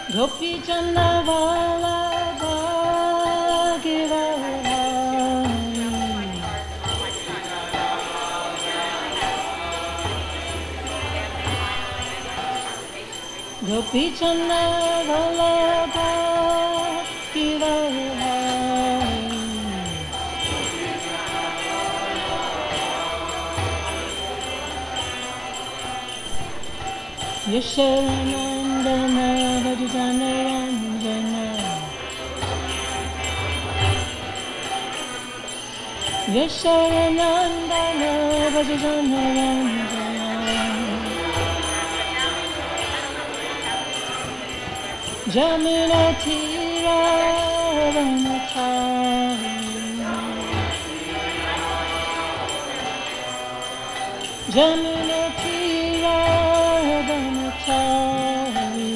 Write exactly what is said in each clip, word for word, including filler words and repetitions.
Gopi Chandra Vallabha Giridhari Gopi Chandra Vallabha Giridhari Yashodanandana Vajjanarandana Yashodanandana Vajjanarandana Jamuna Tira Vanachari Jamuna Tira Vanachari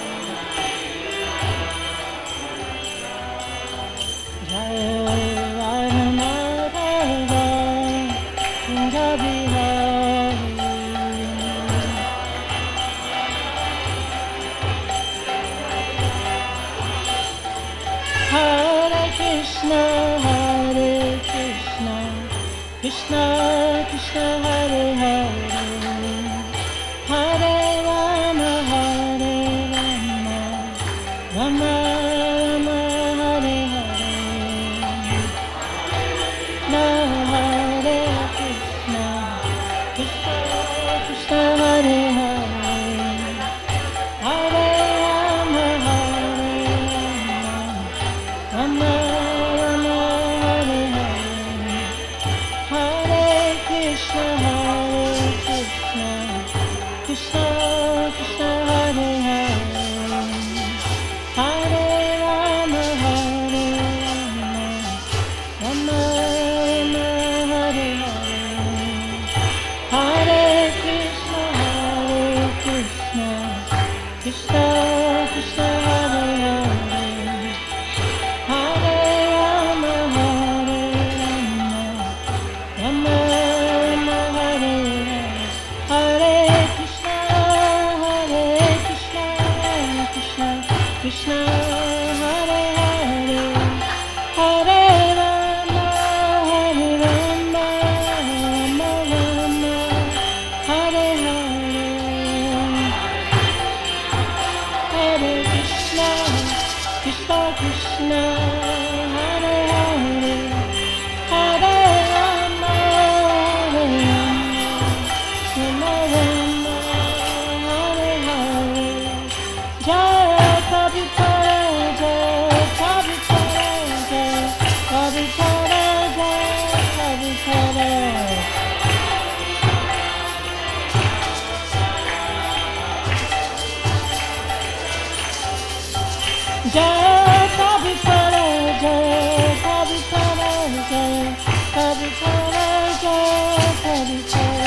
Jaya Radha Madhava Kunja Bihari Hare Krishna, Hare Krishna, Krishna Krishna, Hare Hare, Hare Rama, Hare Rama, Rama Rama, Hare Hare, Na Hare Krishna, Krishna Krishna, Hare Hare, Hare Rama, Hare Rama, Rama Rama, Hare Hare, Hare Krishna, Hare Krishna, Krishna Krishna, Hare Hare, Hare Rama, Hare Rama, Rama Rama, Hare Hare, Hare Krishna, Hare Krishna, Krishna Krishna, Hare Hare, Hare Rama, Hare Rama, Rama Rama, Hare Hare, Hare Krishna, Hare Krishna, Krishna Krishna, Hare Hare, Hare Rama, Hare Rama, Rama Rama, Hare Hare, Hare Krishna, Krishna Krishna, Hare Hare, Hare Rama, Hare Rama, Rama Rama, Hare Hare, Jaya Prabhupada, Jaya Prabhupada, Jaya Prabhupada, Jaya Prabhupada. Jaya Prabhupada, Jaya Prabhupada, Jaya Prabhupada, Jaya Prabhupada.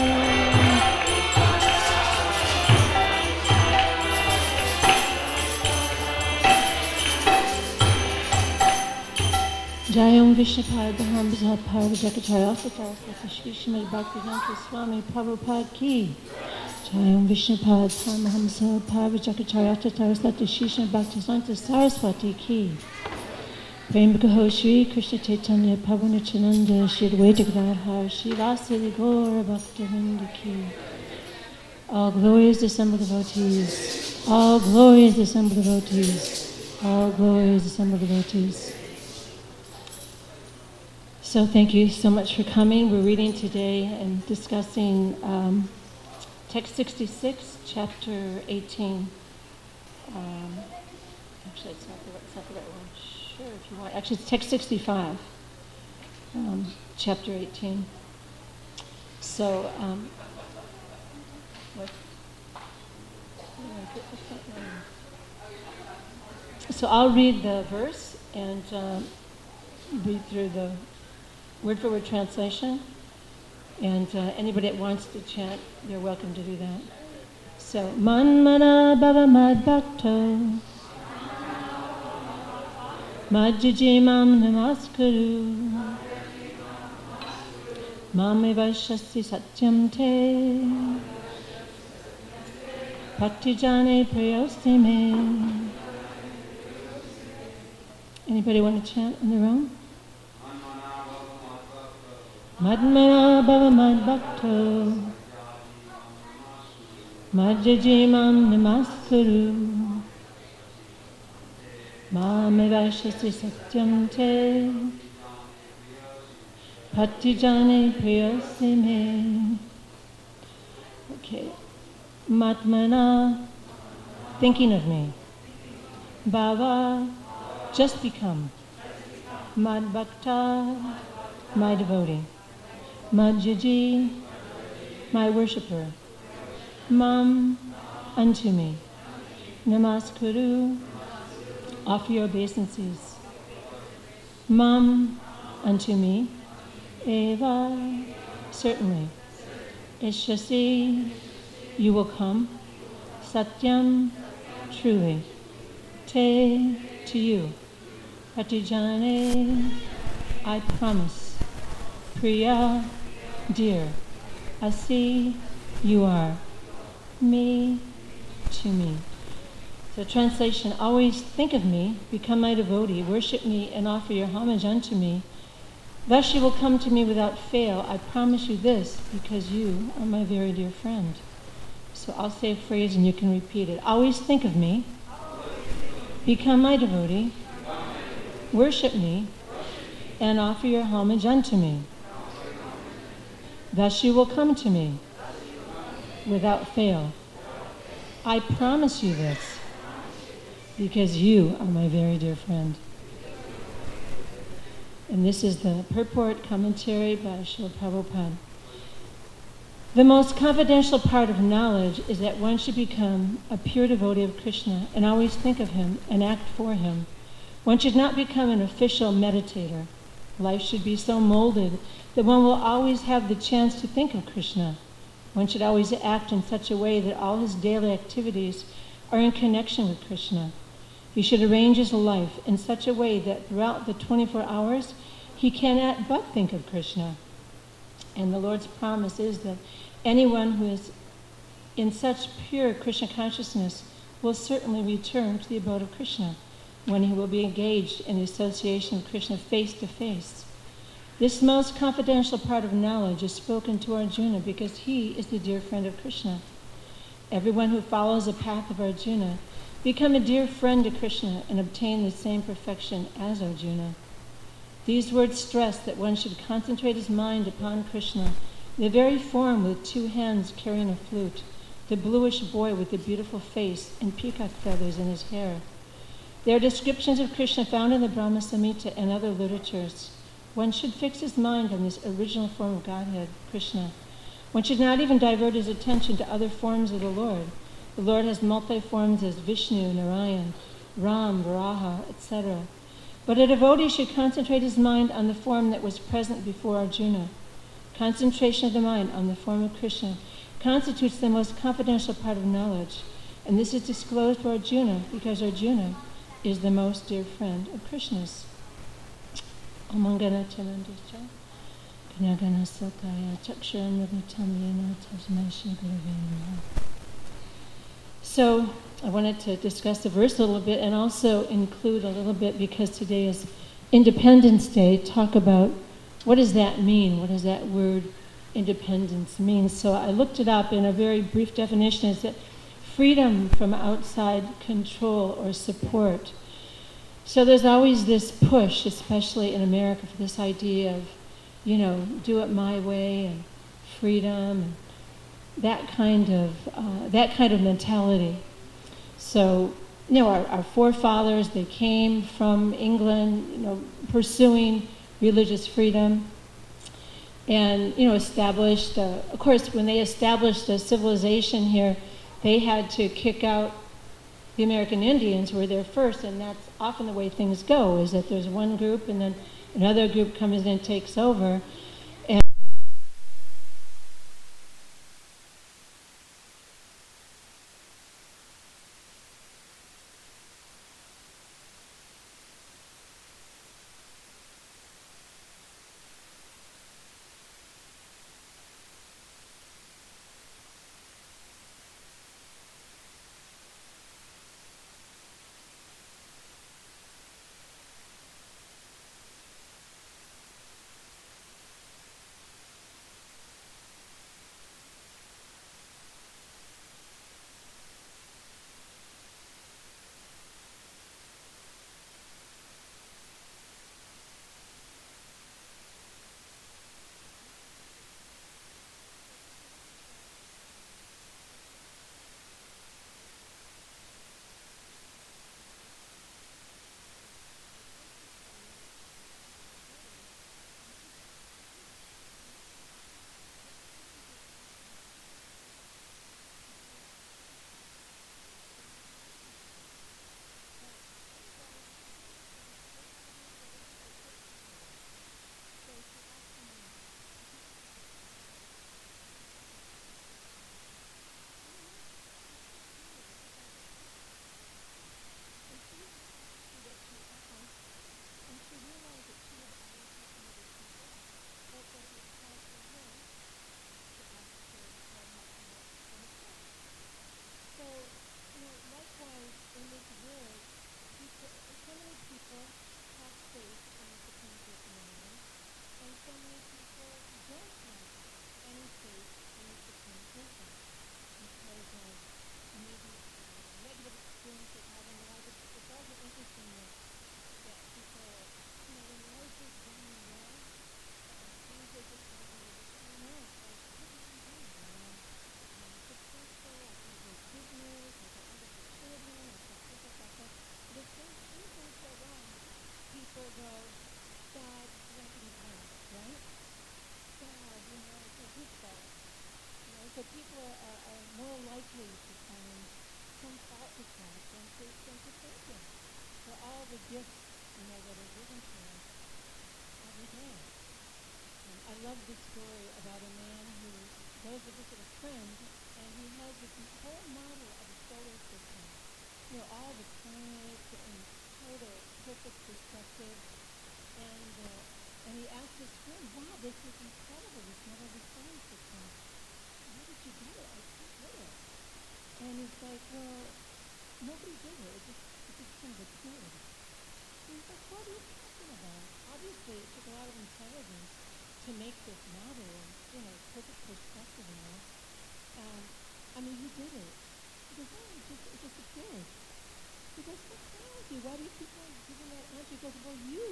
Jayam Vishnupada Bhajat Parvajakacharya Saraswati Shri Srimad Bhaktivedanta Swami Prabhupada Ki. Jayam Vishnupada Paramahamsa Parvajakacharya Saraswati Shri Srimad Bhaktivedanta Saraswati Ki. Prem Gaho Shri Krishna Chaitanya Prabhu Nityananda Shri Advaita Gadadhar Shri Vasili Gaura Bhaktivinoda Ki. All glorious assembled devotees, all glorious assembled devotees, all glorious assembled devotees. So thank you so much for coming. We're reading today and discussing um, text sixty-six, chapter eighteen. Um, actually, it's not the, it's not the right one. Sure, if you want. Actually, it's text sixty-five, um, chapter eighteen. So, um, what? So I'll read the verse and um, read through the word-for-word translation, and uh, anybody that wants to chant, they're welcome to do that. So, Man mana bhava mad bhakto, Majjiji mam namaskaru, Mame vaishasti satyam te, Patijane Prayoste Me. Anybody want to chant in the room? Madmana Bhava Madbhakto Madjajimam Namaskuru Mamevashasti Satyam Te Patijane Prayoste Me. Okay. Matmana, thinking of me. Bhava, just become. Madbhakta, my devotee. Madhyaji, my worshipper. Mam, unto me. Namaskuru, offer your obeisances. Mam, unto me. Eva, certainly. Ishasi, you will come. Satyam, truly. Te, to you. Pratijane, I promise. Priya, dear. Asi, you are. Me, to me. So translation, always think of me, become my devotee, worship me, and offer your homage unto me. Thus you will come to me without fail. I promise you this, because you are my very dear friend. So I'll say a phrase and you can repeat it. Always think of me, become my devotee, worship me, and offer your homage unto me. Thus you will come to me without fail. I promise you this, because you are my very dear friend. And this is the purport commentary by Srila Prabhupada. The most confidential part of knowledge is that one should become a pure devotee of Krishna and always think of him and act for him. One should not become an official meditator. Life should be so molded that one will always have the chance to think of Krishna. One should always act in such a way that all his daily activities are in connection with Krishna. He should arrange his life in such a way that throughout the twenty-four hours, he cannot but think of Krishna. And the Lord's promise is that anyone who is in such pure Krishna consciousness will certainly return to the abode of Krishna when he will be engaged in the association of Krishna face to face. This most confidential part of knowledge is spoken to Arjuna because he is the dear friend of Krishna. Everyone who follows the path of Arjuna become a dear friend to Krishna and obtain the same perfection as Arjuna. These words stress that one should concentrate his mind upon Krishna, the very form with two hands carrying a flute, the bluish boy with the beautiful face and peacock feathers in his hair. There are descriptions of Krishna found in the Brahma Samhita and other literatures. One should fix his mind on this original form of Godhead, Krishna. One should not even divert his attention to other forms of the Lord. The Lord has multi-forms as Vishnu, Narayan, Ram, Varaha, et cetera. But a devotee should concentrate his mind on the form that was present before Arjuna. Concentration of the mind on the form of Krishna constitutes the most confidential part of knowledge, and this is disclosed for Arjuna because Arjuna is the most dear friend of Krishna's. Om Gana Chanandischa, Ganagana Sakaya, Chakshuram Ravitam Yena, Tajmai Shri Gurave Namaha. So I wanted to discuss the verse a little bit and also include a little bit, because today is Independence Day, talk about what does that mean? What does that word independence mean? So I looked it up, in a very brief definition is that freedom from outside control or support. So there's always this push, especially in America, for this idea of, you know, do it my way and freedom and that kind of uh, that kind of mentality. So, you know, our, our forefathers, they came from England, you know, pursuing religious freedom, and you know, established. Uh, of course, when they established a civilization here, they had to kick out the American Indians, who were there first, and that's often the way things go. Is that there's one group, and then another group comes in and takes over. people are, are, are more likely to find some fault with God than to, than to thank Him for all the gifts, you know, that are given to us every day. Um, I love this story about a man who goes to visit a friend, and he has this whole model of a solar system. You know, all the planets and total perfect perspective. And uh, and he asked his friend, "Wow, this is incredible, this model of the solar system. Where did you get it? I can't get it." And he's like, "Well, nobody did it. It just, it just kind of appeared." And he's like, "What are you talking about? Obviously, it took a lot of intelligence to make this model and, you know, perfect perspective and all. Um, I mean, who did it?" He goes, "Oh, it just, it just appeared." He goes, "What's wrong with you? Why do you keep on giving that answer?" He goes, "Well, you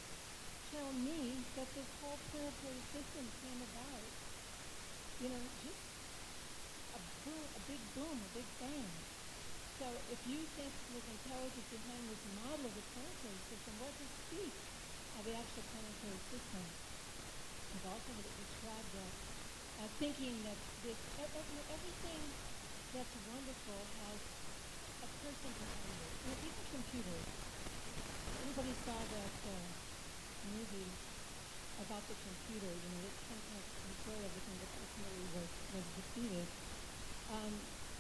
tell me that this whole planetary system came about, you know, just a boom, a big boom, a big bang. So if you think there's intelligence behind this model of the planetary system, what does speak of the actual planetary system?" I've also heard it described as uh, thinking that this, e- e- everything that's wonderful has a person behind it. You know, even computers. Anybody saw that uh, movie about the computer, you know, that kind of control everything, but ultimately was, was defeated. Um,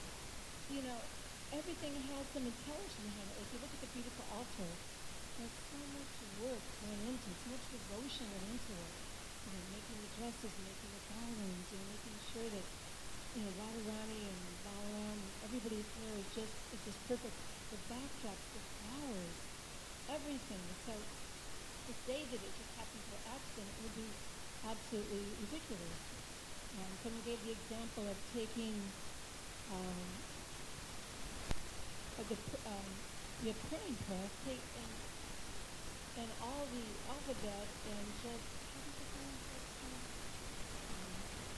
you know, everything has some intelligence behind it. If you look at the beautiful altar, there's so much work went into it, so much devotion went into it. You know, making the dresses, making the garlands, you know, making sure that, you know, Radharani and Balaram, everybody's hair is just is just perfect. The backdrops, the flowers, everything. So if they did it just happened to accident, it would be absolutely ridiculous. Um, someone gave the example of taking um, of the pr- um, the printing press, take and and all the alphabet and just how does it go? Um,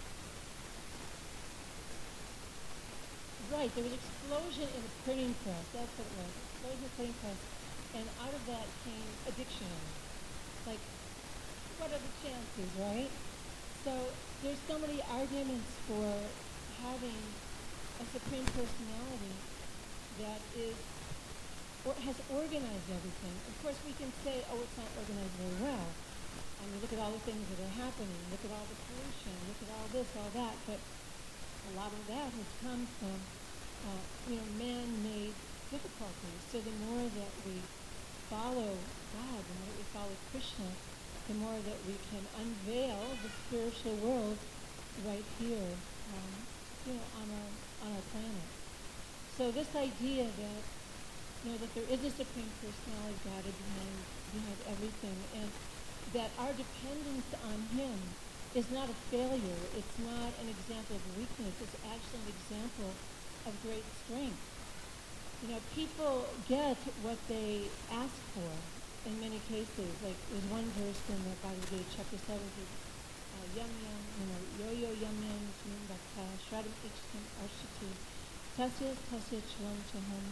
right, there was an explosion in the printing press. That's what it was. Explosion in the printing press, and out of that came a dictionary. Like, what are the chances, right? So there's so many arguments for having a supreme personality that is or has organized everything. Of course, we can say, oh, it's not organized very well. I mean, look at all the things that are happening. Look at all the pollution. Look at all this, all that. But a lot of that has come from, uh, you know, man-made difficulties. So the more that we follow God, the more that we follow Krishna, the more that we can unveil the spiritual world right here, um, you know, on our on our planet. So this idea that, you know, that there is a supreme personality God behind behind everything, and that our dependence on Him is not a failure. It's not an example of weakness. It's actually an example of great strength. You know, people get what they ask for in many cases. Like there's one verse in the Bhagavad Gita, chapter seven, uh, yam yam, you know, yo yo yam yam jnum bhakta shradam ichtam arshati tasya tasya chalam chaham.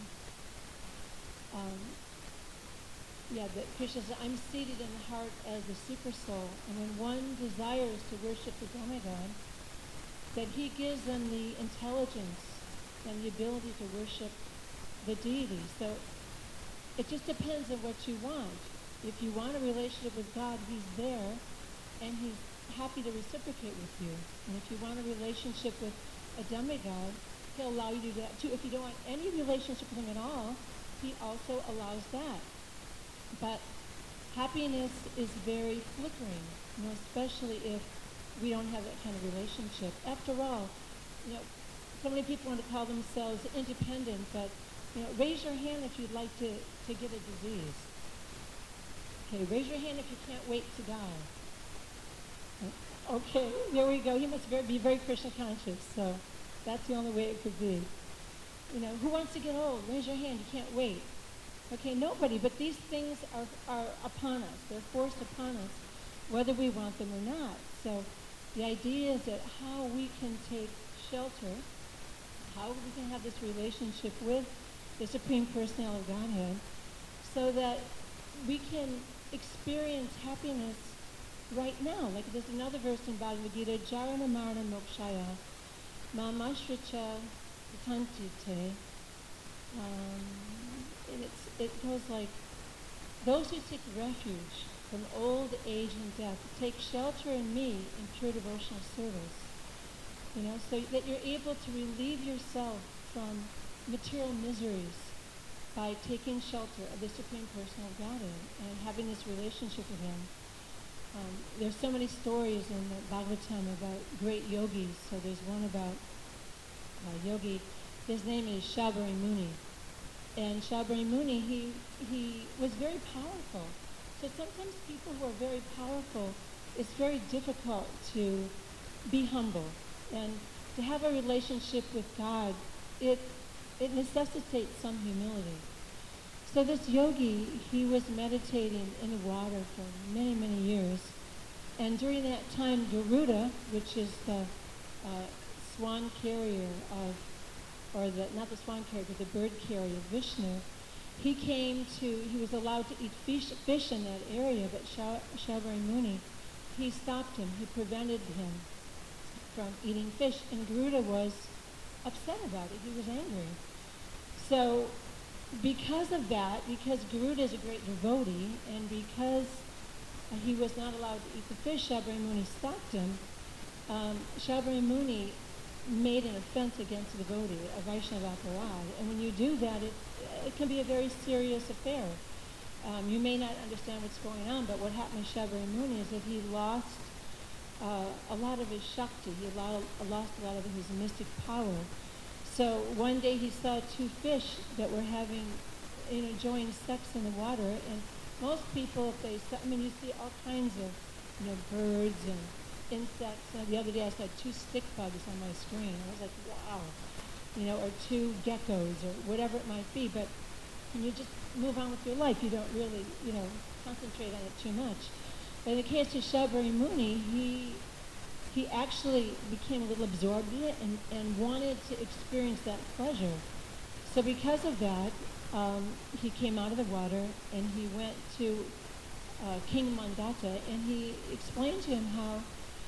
Um, yeah, that Krishna says, I'm seated in the heart as the super soul, and when one desires to worship the demigod, that he gives them the intelligence and the ability to worship the deity. So it just depends on what you want. If you want a relationship with God, He's there, and He's happy to reciprocate with you. And if you want a relationship with a demigod, He'll allow you to do that too. If you don't want any relationship with Him at all, He also allows that. But happiness is very flickering, you know, especially if we don't have that kind of relationship. After all, you know, so many people want to call themselves independent, but, you know, raise your hand if you'd like to, to get a disease. Okay, raise your hand if you can't wait to die. Okay, there we go. He must very, be very Krishna conscious, so that's the only way it could be. You know, who wants to get old? Raise your hand. You can't wait. Okay, nobody, but these things are, are upon us. They're forced upon us, whether we want them or not. So the idea is that how we can take shelter, how we can have this relationship with the Supreme Personality of Godhead, so that we can experience happiness right now. Like there's another verse in Bhagavad Gita, Jarana Marana Mokshaya, Mamashricha Tantite. Um, and it's, it goes like, those who seek refuge from old age and death take shelter in me in pure devotional service. You know, so that you're able to relieve yourself from material miseries by taking shelter of the Supreme Personal Godhead and having this relationship with Him. Um, there's so many stories in the Bhagavatam about great yogis. So there's one about a yogi. His name is Shabari Muni. And Shabari Muni, he, he was very powerful. So sometimes people who are very powerful, it's very difficult to be humble. And to have a relationship with God, it, it necessitates some humility. So this yogi, he was meditating in the water for many, many years. And during that time, Garuda, which is the uh, swan carrier of, or the, not the swan carrier, but the bird carrier of Vishnu, he came to, he was allowed to eat fish, fish in that area, but Shabari Muni, he stopped him, he prevented him from eating fish. And Garuda was upset about it, he was angry. So, because of that, because Garuda is a great devotee, and because uh, he was not allowed to eat the fish, Shabari Muni stopped him. Um, Shabari Muni made an offense against a devotee, a Vaishnava aparad, and when you do that, it, it can be a very serious affair. Um, you may not understand what's going on, but what happened with Shabari Muni is that he lost uh, a lot of his shakti, he lost, lost a lot of his mystic power. So one day he saw two fish that were having, you know, enjoying sex in the water, and most people, if they saw, I mean, you see all kinds of, you know, birds and insects. Uh, the other day I saw two stick bugs on my screen. I was like, wow, you know, or two geckos or whatever it might be. But when you just move on with your life, you don't really, you know, concentrate on it too much. But in the case of Shabari Muni, he he actually became a little absorbed in it and, and wanted to experience that pleasure. So because of that, um, he came out of the water and he went to uh, King Mandata, and he explained to him how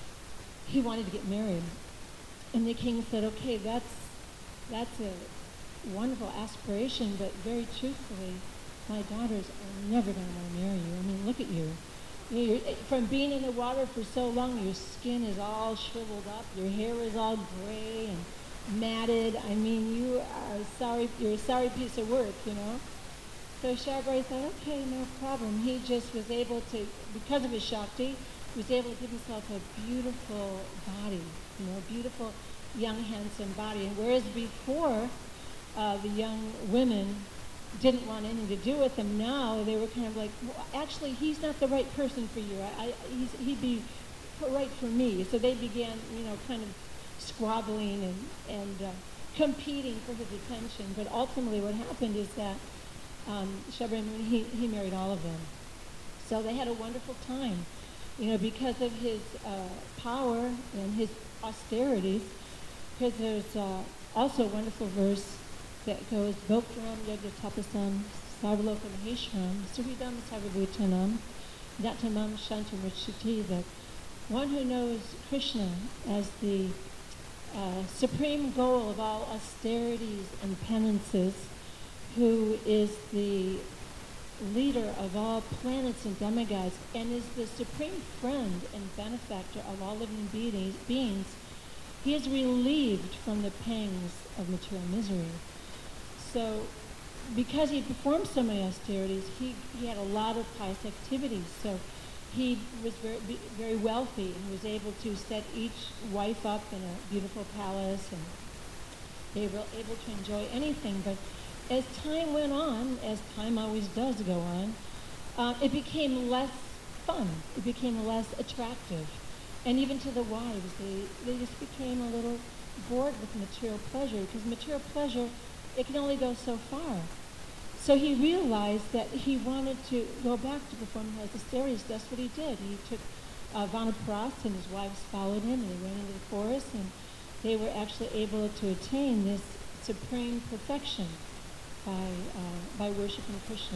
he wanted to get married. And the king said, okay, that's that's a wonderful aspiration, but very truthfully, my daughters are never going to want to marry you. I mean, look at you. You know, you're, from being in the water for so long, your skin is all shriveled up, your hair is all gray and matted. I mean, you are sorry, you're a sorry piece of work, you know. So Shabari thought, okay, no problem. He just was able to, because of his Shakti, was able to give himself a beautiful body, you know, a beautiful, young, handsome body. And whereas before, uh, the young women didn't want anything to do with him, now they were kind of like, well, actually, he's not the right person for you. I, I, he's, he'd be right for me. So they began, you know, kind of squabbling and, and uh, competing for his attention. But ultimately what happened is that um, Shabari Muni, he, he married all of them. So they had a wonderful time, you know, because of his uh, power and his austerities. Because there's uh, also a wonderful verse that goes, Bhoktaram Yagya Tapasam Sarvaloka Maheshwaram Suhidam Sarvabhutanam Datamam Shantamrishiti, that one who knows Krishna as the uh, supreme goal of all austerities and penances, who is the leader of all planets and demigods, and is the supreme friend and benefactor of all living beings, beings, he is relieved from the pangs of material misery. So, because he performed so many austerities, he, he had a lot of pious activities. So, he was very very wealthy and was able to set each wife up in a beautiful palace, and they were able to enjoy anything. But as time went on, as time always does go on, uh, it became less fun. It became less attractive. And even to the wives, they, they just became a little bored with material pleasure, because material pleasure, it can only go so far. So he realized that he wanted to go back to performing his austerities. That's what he did. He took uh, Vanaprastha, and his wives followed him, and they went into the forest, and they were actually able to attain this supreme perfection by uh, by worshiping Krishna.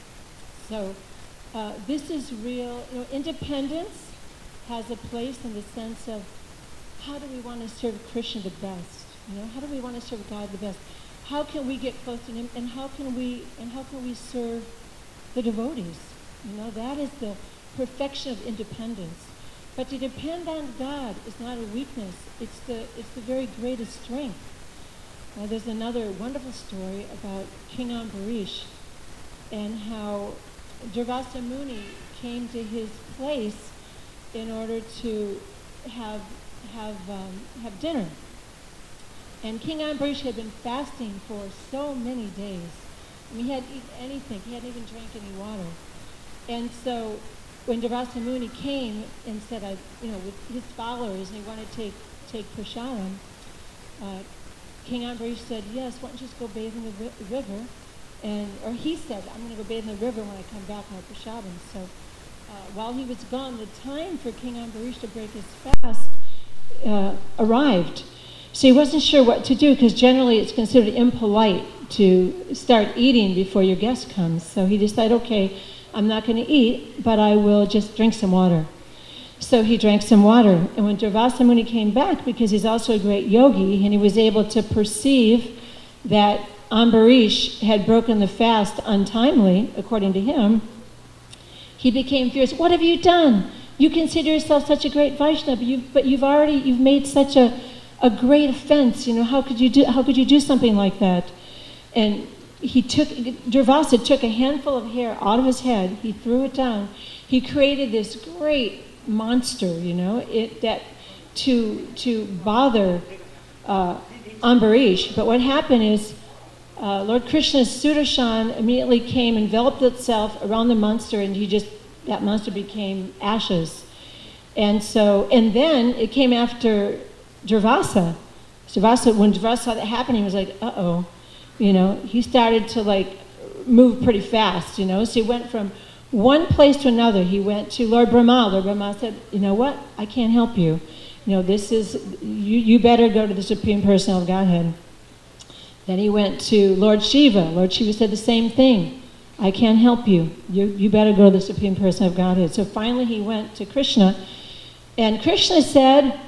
So uh, this is real. You know, independence has a place in the sense of how do we want to serve Krishna the best? You know, how do we want to serve God the best? How can we get close to Him, and how can we and how can we serve the devotees? You know, that is the perfection of independence. But to depend on God is not a weakness. It's the it's the very greatest strength. Uh, there's another wonderful story about King Ambarish and how Durvasa Muni came to his place in order to have have um, have dinner. And King Ambarish had been fasting for so many days. I mean, he hadn't eaten anything. He hadn't even drank any water. And so when Durvasa Muni came and said, I, you know, with his followers, and he wanted to take, take prasadam, uh, King Ambarish said, yes, why don't you just go bathe in the ri- river? And, or he said, I'm going to go bathe in the river when I come back on prasadam. So uh, while he was gone, the time for King Ambarish to break his fast uh, arrived. So he wasn't sure what to do, because generally it's considered impolite to start eating before your guest comes. So he decided, okay, I'm not going to eat, but I will just drink some water. So he drank some water. And when Durvasa Muni came back, because he's also a great yogi, and he was able to perceive that Ambarish had broken the fast untimely, according to him, he became furious. What have you done? You consider yourself such a great Vaishnava, but you've, but you've already, you've made such a, a great offense. You know, how could you do, how could you do something like that? And he took, Durvasa took a handful of hair out of his head, he threw it down, he created this great monster, you know, it, that to to bother uh, Ambarish. But what happened is uh, Lord Krishna's Sudarshan immediately came, enveloped itself around the monster, and he just, that monster became ashes. And so, and then it came after Durvasa. Durvasa, when Durvasa saw that happen, he was like, uh-oh. You know, he started to like move pretty fast, you know. So he went from one place to another. He went to Lord Brahma. Lord Brahma said, you know what? I can't help you. You know, this is, you, you better go to the Supreme Personality of Godhead. Then he went to Lord Shiva. Lord Shiva said the same thing. I can't help you. You, you better go to the Supreme Person of Godhead. So finally he went to Krishna. And Krishna said,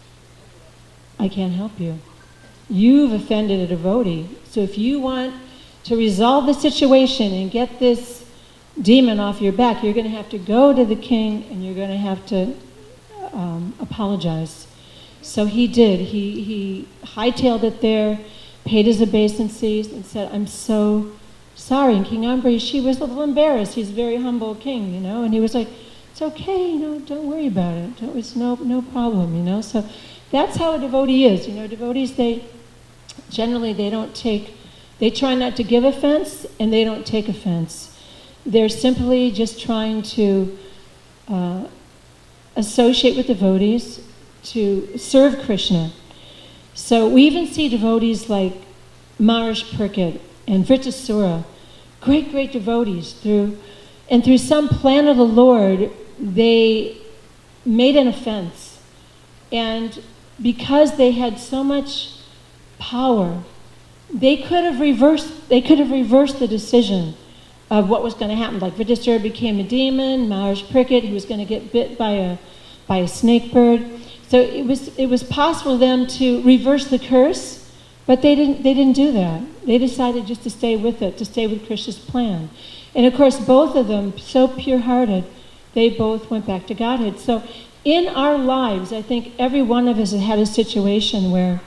I can't help you. You've offended a devotee. So if you want to resolve the situation and get this demon off your back, you're going to have to go to the king and you're going to have to um, apologize. So he did. He, he hightailed it there, paid his obeisances, and said, I'm so sorry. And King Ambarish, he was a little embarrassed. He's a very humble king, you know, and he was like, it's okay, you know, don't worry about it. Don't, it's no, no problem, you know. So that's how a devotee is. You know, devotees, they generally, they don't take, they try not to give offense, and they don't take offense. They're simply just trying to uh, associate with devotees, to serve Krishna. So we even see devotees like Maharaj Parikshit and Vritrasura, great, great devotees. Through, and through some plan of the Lord, they made an offense. And because they had so much power, they could have reversed, they could have reversed the decision of what was going to happen. Like Vritrasura became a demon, Maharaj Parikshit, he was going to get bit by a by a snake bird. So it was it was possible for them to reverse the curse, but they didn't they didn't do that. They decided just to stay with it, to stay with Krishna's plan. And of course, both of them, so pure-hearted, they both went back to Godhead. So in our lives, I think every one of us has had a situation where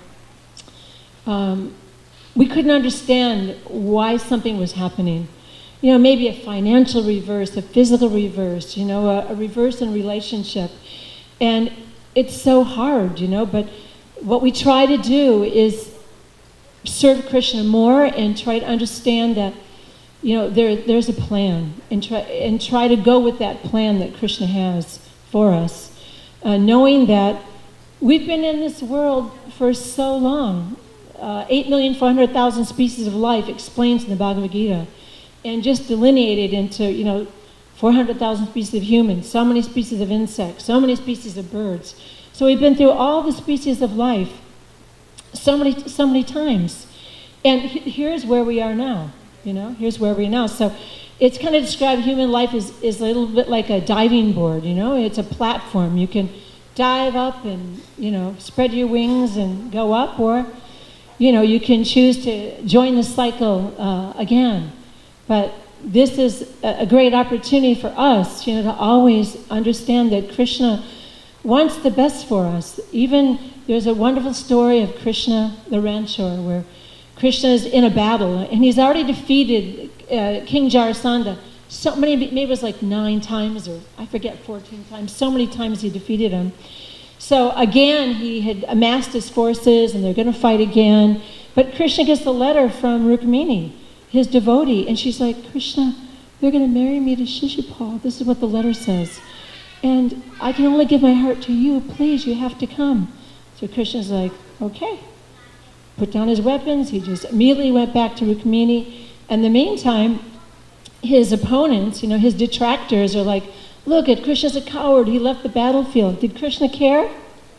um, we couldn't understand why something was happening. You know, maybe a financial reverse, a physical reverse, you know, a, a reverse in relationship. And it's so hard, you know, but what we try to do is serve Krishna more and try to understand that, you know, there there's a plan, and try and try to go with that plan that Krishna has for us, uh, knowing that we've been in this world for so long. Uh, eight million four hundred thousand species of life explains in the Bhagavad Gita, and just delineated into, you know, four hundred thousand species of humans, so many species of insects, so many species of birds. So we've been through all the species of life so many, so many times. And here's where we are now, you know, here's where we are now. So it's kind of described, human life is, is a little bit like a diving board, you know, it's a platform. You can dive up and, you know, spread your wings and go up, or, you know, you can choose to join the cycle uh, again. But this is a great opportunity for us, you know, to always understand that Krishna wants the best for us. Even there's a wonderful story of Krishna the Ranchor, where Krishna is in a battle, and he's already defeated uh, King Jarasandha. So many, maybe it was like nine times, or I forget, fourteen times. So many times he defeated him. So again, he had amassed his forces, and they're going to fight again. But Krishna gets a letter from Rukmini, his devotee, and she's like, Krishna, they're going to marry me to Shishupal. This is what the letter says. And I can only give my heart to you. Please, you have to come. So Krishna's like, okay. Put down his weapons. He just immediately went back to Rukmini. In the meantime, his opponents, you know, his detractors are like, look at Krishna's a coward. He left the battlefield. Did Krishna care?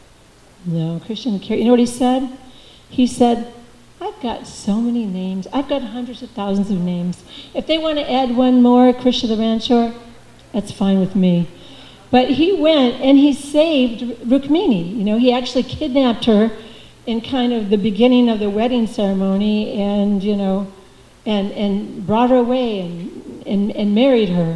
No, Krishna didn't care. You know what he said? He said, I've got so many names. I've got hundreds of thousands of names. If they want to add one more, Krishna the Ranchor, that's fine with me. But he went and he saved Rukmini. You know, he actually kidnapped her in kind of the beginning of the wedding ceremony, and, you know, and and brought her away and, and, and married her.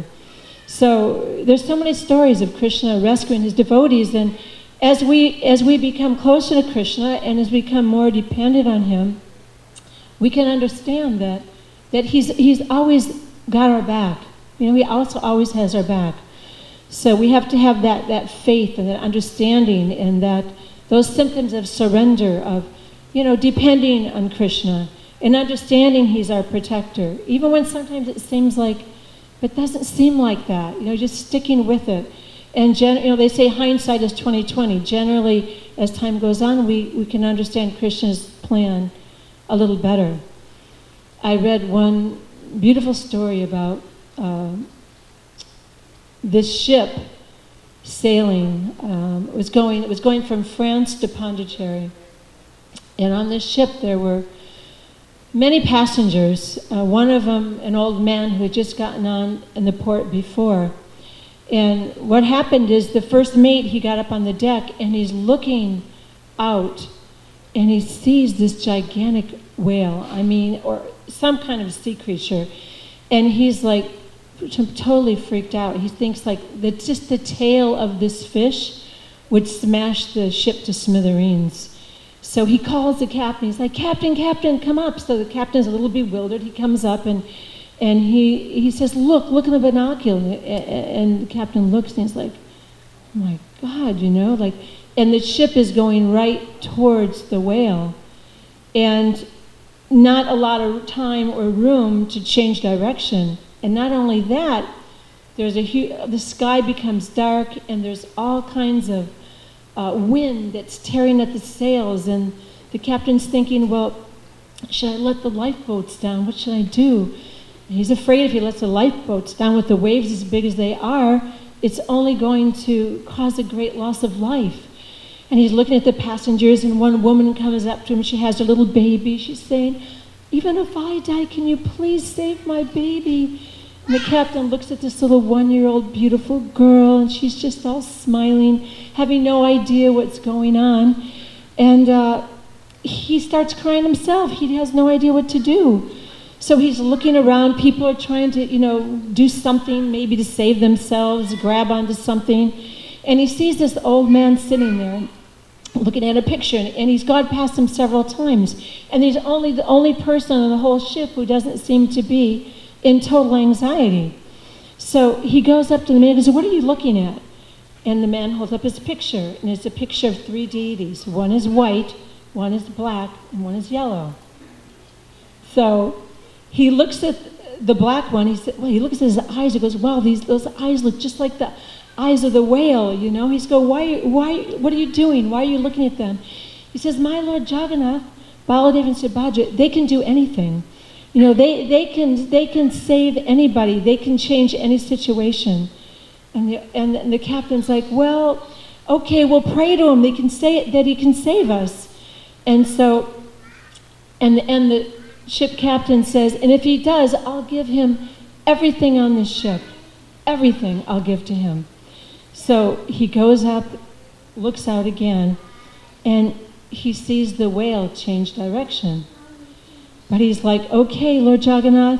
So there's so many stories of Krishna rescuing his devotees, and as we as we become closer to Krishna and as we become more dependent on him, we can understand that that he's he's always got our back. You know, he also always has our back. So we have to have that, that faith and that understanding, and that those symptoms of surrender, of, you know, depending on Krishna and understanding he's our protector, even when sometimes it seems like, but it doesn't seem like that, you know, just sticking with it. And, gen- you know, they say hindsight is twenty twenty. Generally, as time goes on, we, we can understand Krishna's plan a little better. I read one beautiful story about uh, this ship sailing. Um, it was going. It was going from France to Pondicherry, and on this ship there were many passengers. Uh, one of them, an old man who had just gotten on in the port before. And what happened is the first mate, he got up on the deck and he's looking out, and he sees this gigantic whale. I mean, or some kind of sea creature, and he's like totally freaked out. He thinks like that just the tail of this fish would smash the ship to smithereens. So he calls the captain. He's like, Captain, Captain, come up. So the captain's a little bewildered. He comes up and and he he says, look, look in the binocular. And the captain looks and he's like, oh my God, you know, like, and the ship is going right towards the whale. And not a lot of time or room to change direction. And not only that, there's a hu- the sky becomes dark, and there's all kinds of uh, wind that's tearing at the sails, and the captain's thinking, well, should I let the lifeboats down? What should I do? And he's afraid if he lets the lifeboats down with the waves as big as they are, it's only going to cause a great loss of life. And he's looking at the passengers, and one woman comes up to him. She has her little baby. She's saying, even if I die, can you please save my baby? And the captain looks at this little one-year-old beautiful girl, and she's just all smiling, having no idea what's going on. And uh, he starts crying himself. He has no idea what to do. So he's looking around. People are trying to, you know, do something, maybe to save themselves, grab onto something. And he sees this old man sitting there, looking at a picture, and, and he's gone past him several times. And he's only the only person on the whole ship who doesn't seem to be in total anxiety. So he goes up to the man and goes, what are you looking at? And the man holds up his picture, and it's a picture of three deities. One is white, one is black, and one is yellow. So he looks at the black one. He said, well, he looks at his eyes. He goes, wow, these those eyes look just like the eyes of the whale, you know. He's go, why, why, what are you doing? Why are you looking at them? He says, my Lord Jagannath, Baladev and Subhadra, they can do anything. You know, they, they can they can save anybody. They can change any situation. And the, and the captain's like, well, okay, we'll pray to him. They can say that he can save us. And so, and and the ship captain says, and if he does, I'll give him everything on this ship. Everything I'll give to him. So he goes up looks out again, and he sees the whale change direction. But he's like, okay, Lord Jagannath,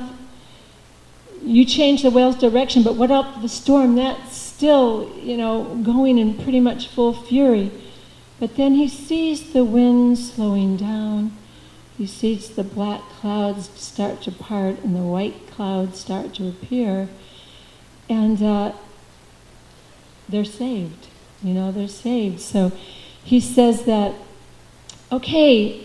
you changed the whale's direction, but what about the storm? That's still, you know, going in pretty much full fury. But then he sees the wind slowing down. He sees the black clouds start to part and the white clouds start to appear. And uh, they're saved. You know, they're saved. So he says that, okay,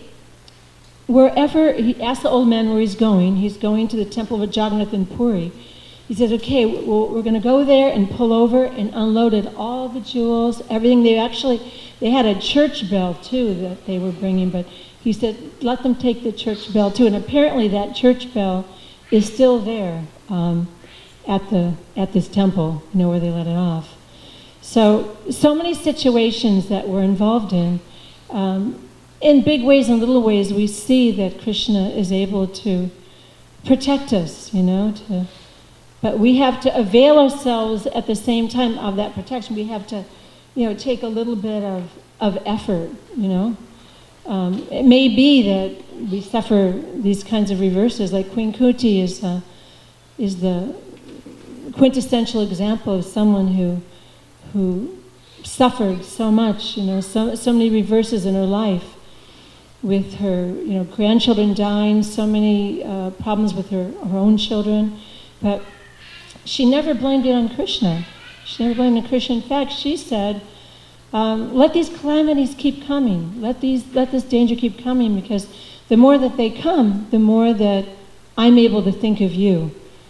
wherever, he asked the old man where he's going. He's going to the temple of Jagannath in Puri. He says, okay, well, we're going to go there and pull over, and unloaded all the jewels, everything. They actually, they had a church bell too that they were bringing, but he said, let them take the church bell too. And apparently that church bell is still there um, at the at this temple, you know, where they let it off. So, so many situations that we're involved in. Um, in big ways and little ways, we see that Krishna is able to protect us, you know, to, but we have to avail ourselves at the same time of that protection. We have to, you know, take a little bit of, of effort, you know. Um, it may be that we suffer these kinds of reverses, like Queen Kuti is, uh, is the quintessential example of someone who who suffered so much, you know, so, so many reverses in her life, with her, you know, grandchildren dying, so many uh, problems with her, her own children, but she never blamed it on Krishna. She never blamed it on Krishna. In fact, she said, um, let these calamities keep coming. Let these, let this danger keep coming, because the more that they come, the more that I'm able to think of you.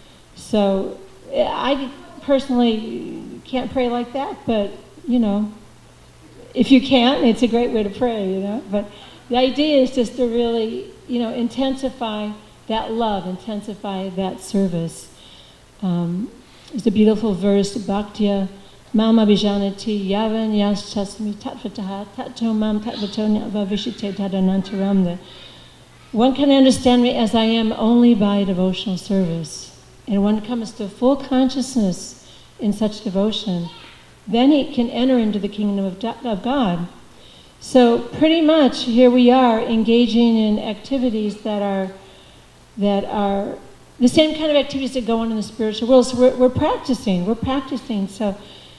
So I personally can't pray like that, but, you know, if you can, it's a great way to pray, you know. But the idea is just to really, you know, intensify that love, intensify that service. Um, it's a beautiful verse, Bhaktya Mama Vijanati Yavan Yas Chasmi Tatvataha Tato Mam Tatvatonya Vavishite Tadanantaram, that one can understand me as I am only by devotional service. And one comes to full consciousness in such devotion, then he can enter into the kingdom of, of God. So pretty much here we are engaging in activities that are that are the same kind of activities that go on in the spiritual world. So we're, we're practicing, we're practicing. So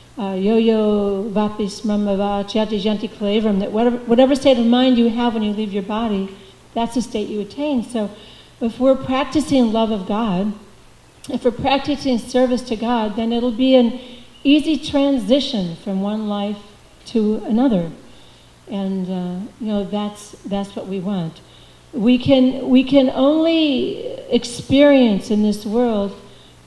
yo-yo vapis mamava chati janti kalevam, that whatever, whatever state of mind you have when you leave your body, that's the state you attain. So if we're practicing love of God, if we're practicing service to God, then it'll be an easy transition from one life to another. And uh, you know, that's that's what we want. We can we can only experience in this world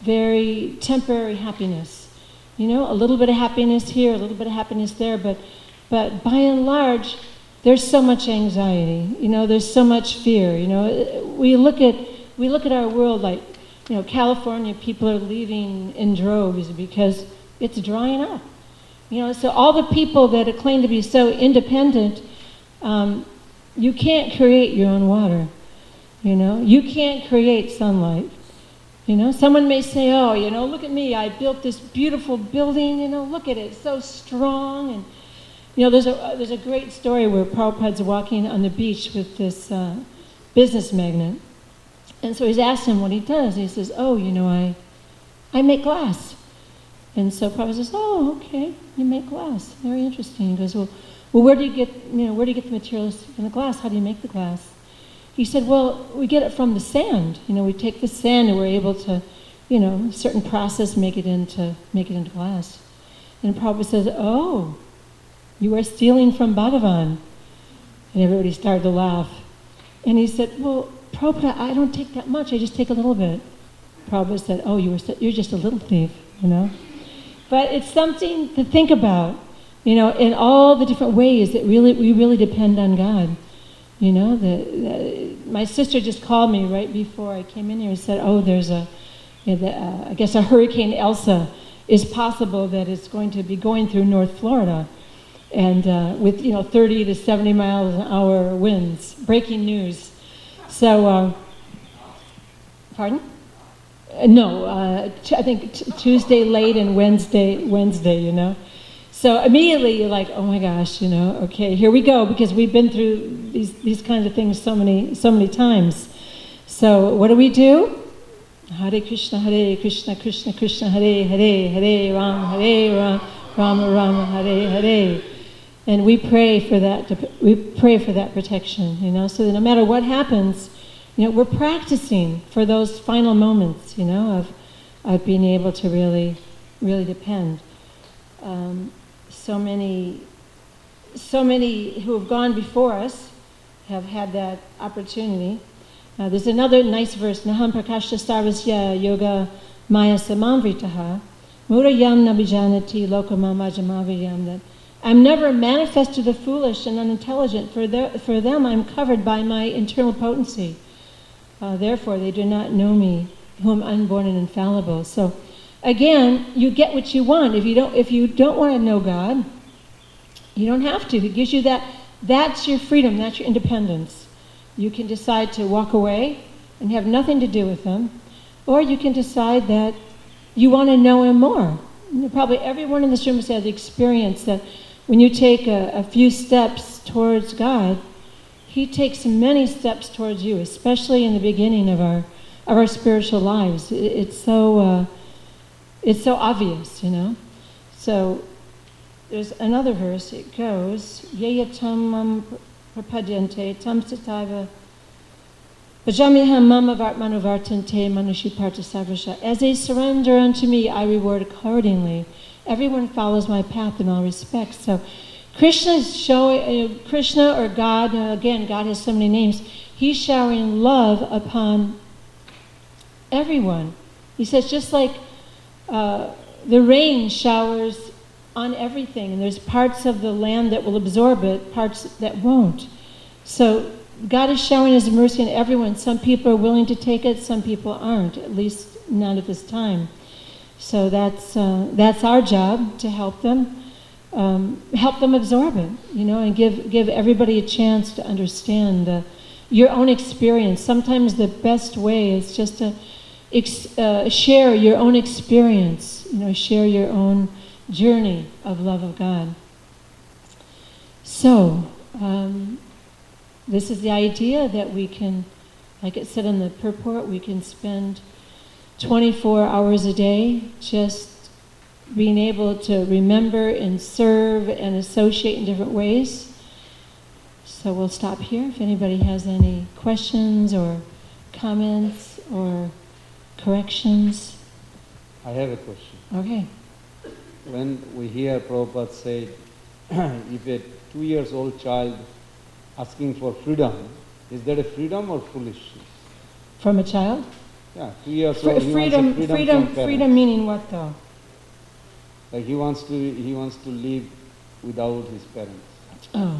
very temporary happiness. You know, a little bit of happiness here, a little bit of happiness there, but but by and large, there's so much anxiety. You know, there's so much fear. You know, we look at we look at our world like, you know, California, people are leaving in droves because it's drying up. You know, so all the people that claim to be so independent, um, you can't create your own water. You know, you can't create sunlight. You know, someone may say, oh, you know, look at me, I built this beautiful building, you know, look at it, it's so strong. And, you know, there's a, there's a great story where Prabhupada's walking on the beach with this uh, business magnate. And so he's asked him what he does. He says, oh, you know, I I make glass. And so Prabhupada says, oh, okay, you make glass. Very interesting. He goes, well, well, where do you get, you know, where do you get the materials from the glass? How do you make the glass? He said, well, we get it from the sand. You know, we take the sand and we're able to, you know, certain process make it into make it into glass. And Prabhupada says, oh, you are stealing from Bhagavan. And everybody started to laugh. And he said, well, Prabhupada, I don't take that much, I just take a little bit. Prabhupada said, oh, you were you're just a little thief, you know. But it's something to think about, you know, in all the different ways that really we really depend on God. You know, the, the, my sister just called me right before I came in here and said, oh, there's a, you know, the, uh, I guess a Hurricane Elsa is possible that it's going to be going through North Florida, and uh, with, you know, thirty to seventy miles an hour winds. Breaking news. So, uh, pardon? Uh, no, uh, t- I think t- Tuesday late and Wednesday, Wednesday, you know. So immediately you're like, oh my gosh, you know, okay, here we go, because we've been through these these kinds of things so many so many times. So what do we do? Hare Krishna, Hare Krishna, Krishna Krishna, Hare Hare, Hare Ram, Hare Ram, Rama Rama, Hare Hare. And we pray for that. We pray for that protection, you know. So that no matter what happens, you know, we're practicing for those final moments, you know, of of being able to really, really depend. Um, so many, so many who have gone before us have had that opportunity. Uh, there's another nice verse, Naham prakashta sarvasya yoga maya samamvritaha murayam nabijanati lokamam ajamavayam, that I'm never manifest to the foolish and unintelligent, for, their, for them I'm covered by my internal potency. Uh, therefore they do not know me, who am unborn and infallible. So again, you get what you want. If you don't, if you don't want to know God, you don't have to. He gives you that. That's your freedom. That's your independence. You can decide to walk away and have nothing to do with Him, or you can decide that you want to know Him more. You know, probably everyone in this room has had the experience that when you take a, a few steps towards God, He takes many steps towards you, especially in the beginning of our of our spiritual lives. It, it's so. Uh, It's so obvious, you know. So there's another verse. It goes, Yeya tamam prapadyante tam sataiva bhajamiham mama vartmanu vartante manushi parta savrasha. As they surrender unto me, I reward accordingly. Everyone follows my path in all respects. So Krishna is showing, uh, Krishna or God, uh, again, God has so many names. He's showering love upon everyone. He says, just like Uh, the rain showers on everything, and there's parts of the land that will absorb it, parts that won't. So God is showering His mercy on everyone. Some people are willing to take it, some people aren't, at least not at this time. So that's uh, that's our job, to help them, um, help them absorb it, you know, and give give everybody a chance to understand uh, your own experience. Sometimes the best way is just to Ex- uh, share your own experience, you know, share your own journey of love of God. So, um, this is the idea that we can, like it said in the purport, we can spend twenty-four hours a day just being able to remember and serve and associate in different ways. So we'll stop here if anybody has any questions or comments or corrections. I have a question. Okay. When we hear Prabhupada say, if a two years old child asking for freedom, is that a freedom or foolishness? From a child? Yeah, two years Fr- old. He freedom, wants a freedom, freedom, from parents. freedom meaning what though? Like he wants to, he wants to live without his parents. Oh.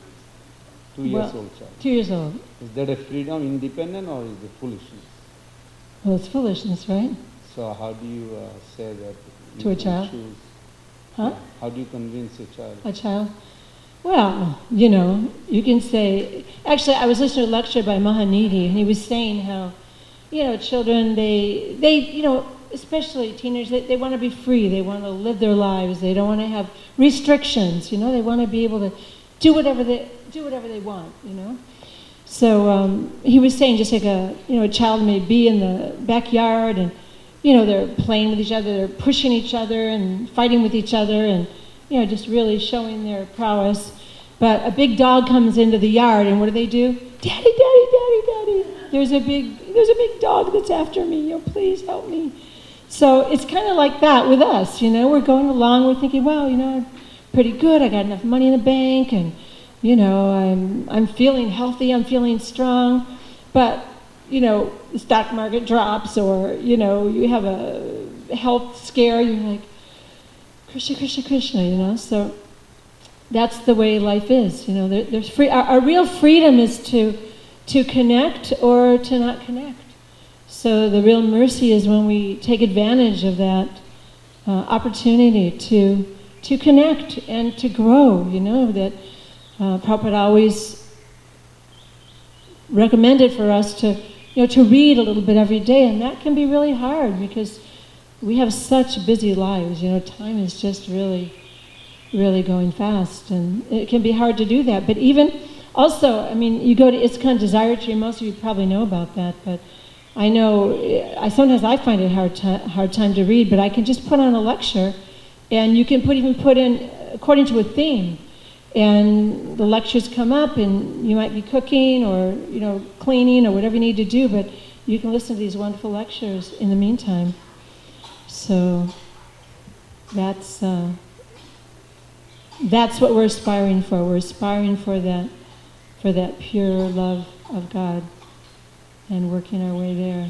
Two years Well, old child. Two years old. Is that a freedom, independent, or is it foolishness? Well, it's foolishness, right? So how do you uh, say that? You To a can child? choose? Huh? Yeah. How do you convince a child? A child? Well, you know, you can say, actually I was listening to a lecture by Mahanidhi, and he was saying how, you know, children, they, they you know, especially teenagers, they, they want to be free, they want to live their lives, they don't want to have restrictions, you know, they want to be able to do whatever they, do whatever they want, you know. So um, he was saying just like a, you know, a child may be in the backyard and, you know, they're playing with each other, they're pushing each other and fighting with each other and, you know, just really showing their prowess. But a big dog comes into the yard and what do they do? Daddy, daddy, daddy, daddy. There's a big, there's a big dog that's after me, you know, please help me. So it's kind of like that with us, you know, we're going along, we're thinking, well, you know, pretty good, I got enough money in the bank and, you know, I'm I'm feeling healthy, I'm feeling strong, but, you know, the stock market drops or, you know, you have a health scare, you're like, Krishna, Krishna, Krishna, you know, so that's the way life is, you know, there, there's free, our, our real freedom is to, to connect or to not connect. So the real mercy is when we take advantage of that uh, opportunity to, to connect and to grow, you know, that Uh, Prabhupada always recommended for us to, you know, to read a little bit every day, and that can be really hard because we have such busy lives. You know, time is just really really going fast, and it can be hard to do that. But even also, I mean, you go to ISKCON Desire Tree. Most of you probably know about that, but I know I sometimes I find it hard to, hard time to read. But I can just put on a lecture, and you can put even put in according to a theme, and the lectures come up, and you might be cooking or you know cleaning or whatever you need to do, but you can listen to these wonderful lectures in the meantime. So that's. Uh, That's what we're aspiring for. We're aspiring for that, for that pure love of God, and working our way there.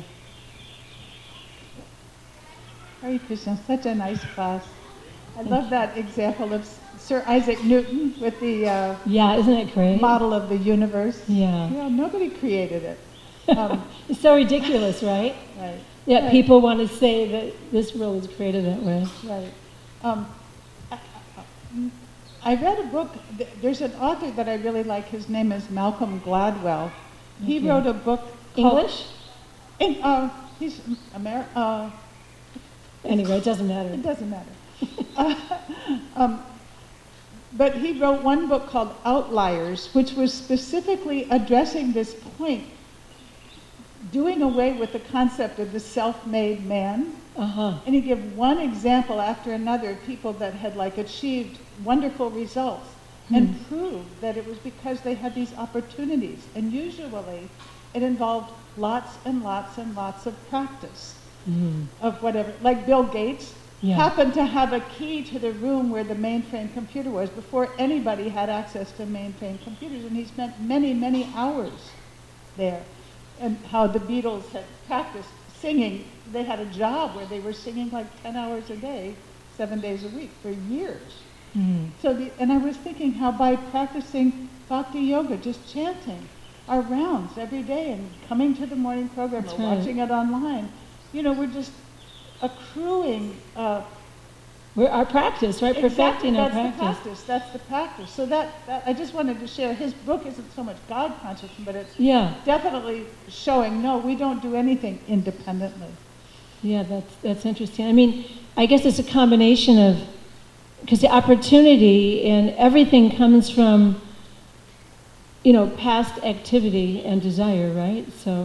Hare Krishna, such a nice class. I love that example of Sir Isaac Newton with the uh, yeah, isn't it great? Model of the universe. Yeah. Yeah, nobody created it. Um, it's so ridiculous, right? Right. Yet right. people want to say that this world was created that way. Right. Um, I, I, I read a book, there's an author that I really like, his name is Malcolm Gladwell. He Okay. wrote a book English? In, uh, he's Amer- uh, Anyway, it doesn't matter. It doesn't matter. uh, um, but he wrote one book called Outliers, which was specifically addressing this point, doing away with the concept of the self-made man. Uh-huh. And he gave one example after another of people that had like achieved wonderful results Hmm. and proved that it was because they had these opportunities. And usually it involved lots and lots and lots of practice Mm. of whatever. Like Bill Gates Yeah. happened to have a key to the room where the mainframe computer was before anybody had access to mainframe computers. And he spent many, many hours there. And how the Beatles had practiced singing. They had a job where they were singing like ten hours a day, seven days a week for years. Mm. So, the, and I was thinking how by practicing bhakti yoga, just chanting our rounds every day and coming to the morning program That's or right. watching it online, you know, we're just accruing. Uh, We're our practice, right? exactly, Perfecting our that's the practice. practice. That's the practice. So that, that I just wanted to share. His book isn't so much God consciousness, but it's Yeah. definitely showing no, we don't do anything independently. Yeah, that's that's interesting. I mean, I guess it's a combination of, because the opportunity and everything comes from, you know, past activity and desire, right? So,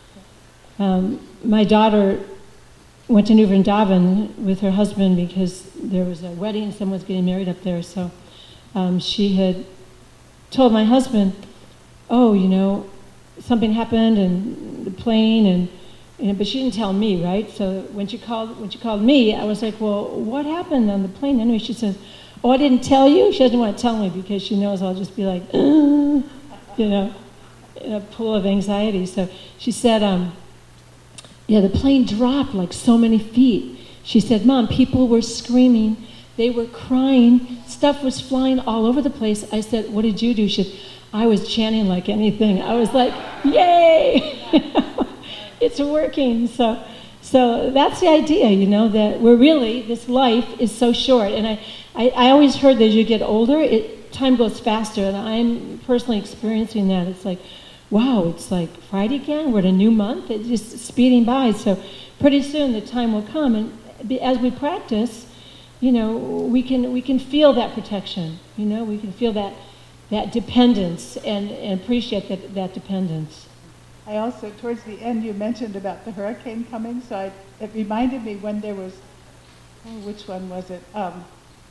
um, my daughter went to New Vrindavan with her husband because there was a wedding, someone's getting married up there. So, um, she had told my husband, "Oh, you know, something happened and the plane and." You know, but she didn't tell me, right? So when she called, when she called me, I was like, "Well, what happened on the plane?" Anyway, she says, "Oh, I didn't tell you." She doesn't want to tell me because she knows I'll just be like, uh, you know, in a pool of anxiety. So she said, um, "Yeah, the plane dropped like so many feet." She said, "Mom, people were screaming, they were crying, stuff was flying all over the place." I said, "What did you do?" She said, "I was chanting like anything." I was like, "Yay!" It's working. So so that's the idea, you know, that we're really, this life is so short. And I, I, I always heard that as you get older, it time goes faster. And I'm personally experiencing that. It's like, wow, it's like Friday again. We're in a new month. It's just speeding by. So pretty soon the time will come. And be- as we practice, you know, we can we can feel that protection. You know, we can feel that that dependence and, and appreciate that, that dependence. I also, towards the end, you mentioned about the hurricane coming, so I, it reminded me when there was, oh, which one was it? Um,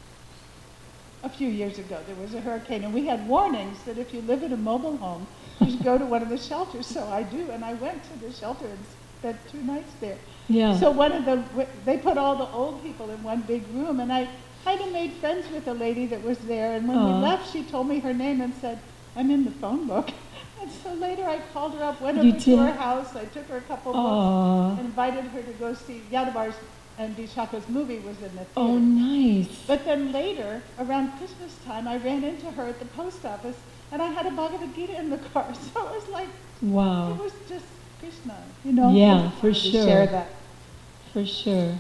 a few years ago, there was a hurricane, and we had warnings that if you live in a mobile home, you should go to one of the shelters. So I do, and I went to the shelter and spent two nights there. Yeah. So one of the, they put all the old people in one big room, and I kind of made friends with a lady that was there, and when Aw. we left, she told me her name and said, "I'm in the phone book." And so later I called her up, went You over to did? her house, I took her a couple books, Aw. and invited her to go see Yadavar's and Vishaka's movie was in the theater. Oh, nice. But then later, around Christmas time, I ran into her at the post office, and I had a Bhagavad Gita in the car. So it was like, it Wow. was just Krishna, you know? Yeah, I just for wanted to sure. share that. For sure.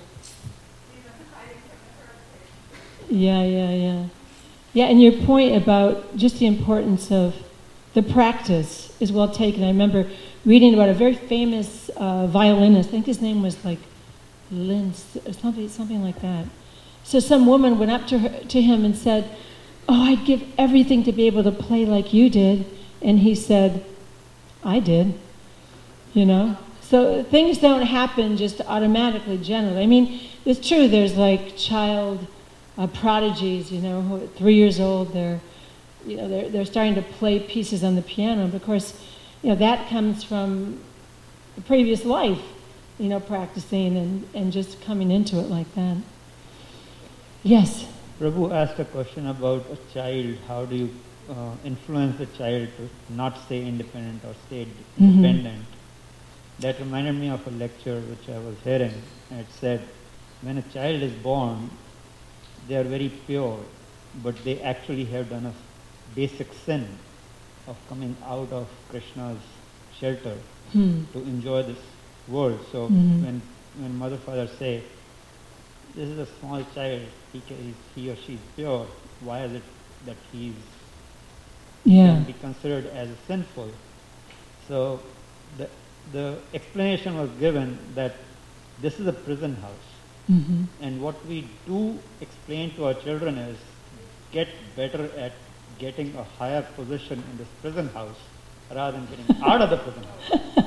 Yeah, yeah, yeah. Yeah, and your point about just the importance of the practice is well taken. I remember reading about a very famous uh, violinist. I think his name was like Linz or something, something like that. So some woman went up to, her, to him and said, "Oh, I'd give everything to be able to play like you did." And he said, "I did," you know? So things don't happen just automatically, generally. I mean, it's true, there's like child uh, prodigies, you know, who at three years old, they're, you know, they're, they're starting to play pieces on the piano. But of course, you know, that comes from the previous life, you know, practicing and, and just coming into it like that. Yes? Prabhu asked a question about a child. How do you uh, influence the child to not stay independent or stay Mm-hmm. dependent? That reminded me of a lecture which I was hearing. And it said, when a child is born, they are very pure, but they actually have done a basic sin of coming out of Krishna's shelter Hmm. to enjoy this world. So Mhm. when when mother father say, this is a small child, he, ca- he or she is pure, why is it that he is Yeah. can be considered as sinful? So the the explanation was given that this is a prison house, Mm-hmm. and what we do explain to our children is get better at getting a higher position in this prison house rather than getting out of the prison house.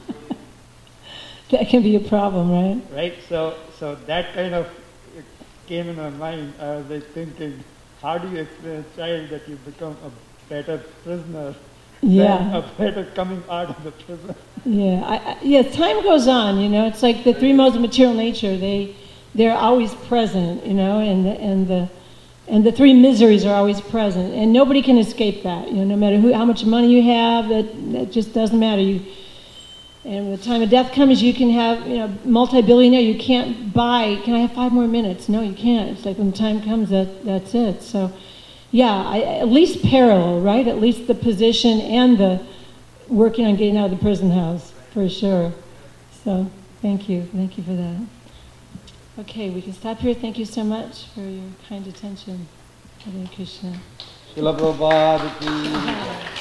That can be a problem, right? Right? So so that kind of came in my mind. I was like thinking, how do you explain a child that you become a better prisoner than Yeah. a better coming out of the prison? Yeah, I, I, yeah. Time goes on, you know. It's like the three modes of material nature. They, they're always present, you know, and the, and the, and the three miseries are always present, and nobody can escape that. You know, no matter who, how much money you have, that that just doesn't matter. You, and when the time of death comes, you can have, you know, multi-billionaire. You can't buy. Can I have five more minutes? No, you can't. It's like when the time comes, that that's it. So, yeah, I, at least parallel, right? At least the position and the working on getting out of the prison house, for sure. So, thank you. Thank you for that. Okay, we can stop here. Thank you so much for your kind attention. Hare Krishna. Srila Prabhupada ki